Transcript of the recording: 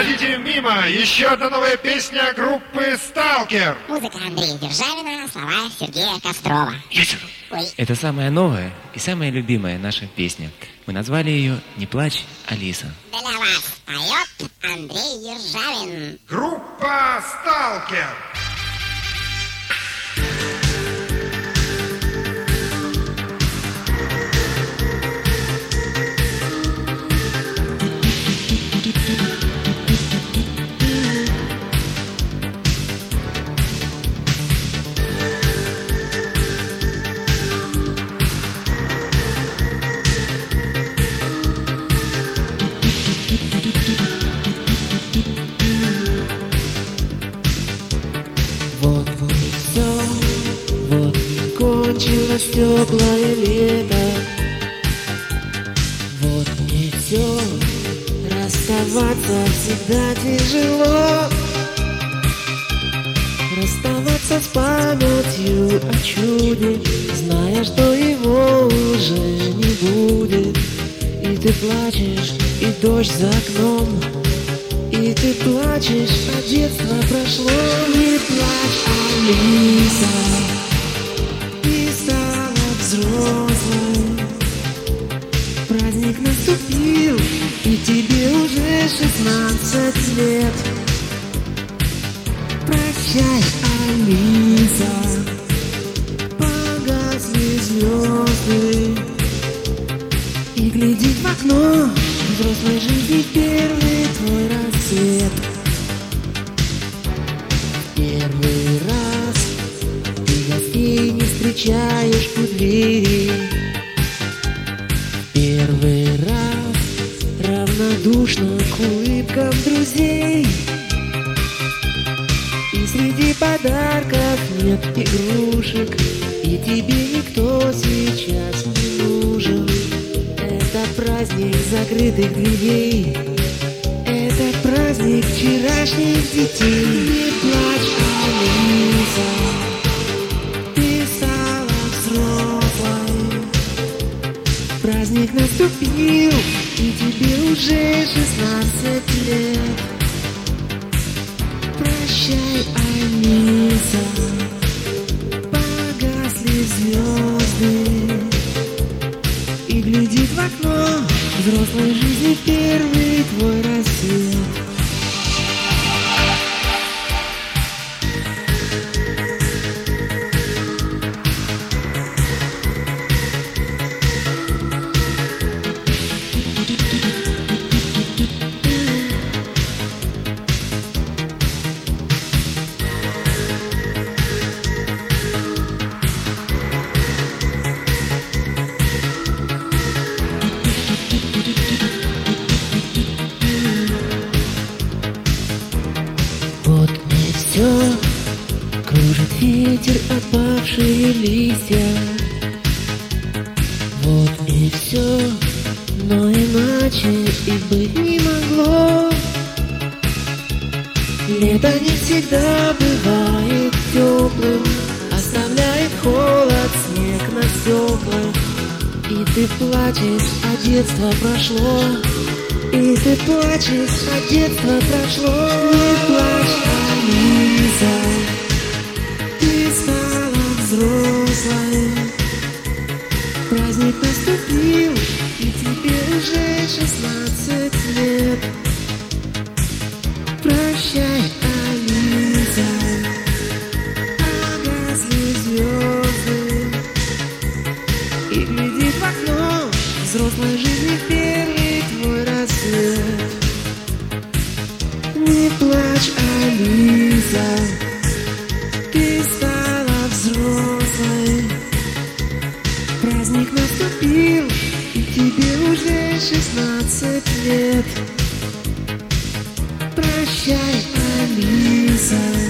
проходите мимо. Еще одна новая песня группы «Сталкер». Музыка Андрея Державина, слова Сергея Кострова. Ой. Это самая новая и самая любимая наша песня. Мы назвали ее «Не плачь, Алиса». Для вас поет Андрей Державин. Группа «Сталкер». Кончилось теплое лето. Вот мне все. Расставаться всегда тяжело. Расставаться с памятью о чуде, зная, что его уже не будет. И ты плачешь, и дождь за окном, и ты плачешь, а детство прошло. Не плачь, Алиса, взрослой. Праздник наступил, и тебе уже 16 лет. Прощай, Алиса, погасли звезды. И глядеть в окно взрослой жизни первый твой рассвет. Первый раз ты гостей не встречаешь у двери. Первый раз равнодушно к улыбкам друзей. И среди подарков нет игрушек, и тебе никто сейчас не нужен. Это праздник закрытых дверей, это праздник вчерашних детей. Не плачь, Алиса, праздник наступил, и тебе уже 16 лет. Прощай, Алиса, погасли звезды. И глядит в окно взрослой жизни первый твой рассвет. Кружит ветер опавшие листья. Вот и все, но иначе и быть не могло. Лето не всегда бывает теплым, оставляет холод, снег на стеклах. И ты плачешь, а детство прошло. И ты плачешь, а детство прошло. Не плачь, Алиса, ты стала взрослой. Праздник наступил, и тебе уже 16 лет. Прощай, Алиса, погасли звезды. И глядит в окно взрослой жизни первый твой рассвет. Не плачь, Алиса, ты стала взрослой. Праздник наступил, и тебе уже 16 лет. Прощай, Алиса.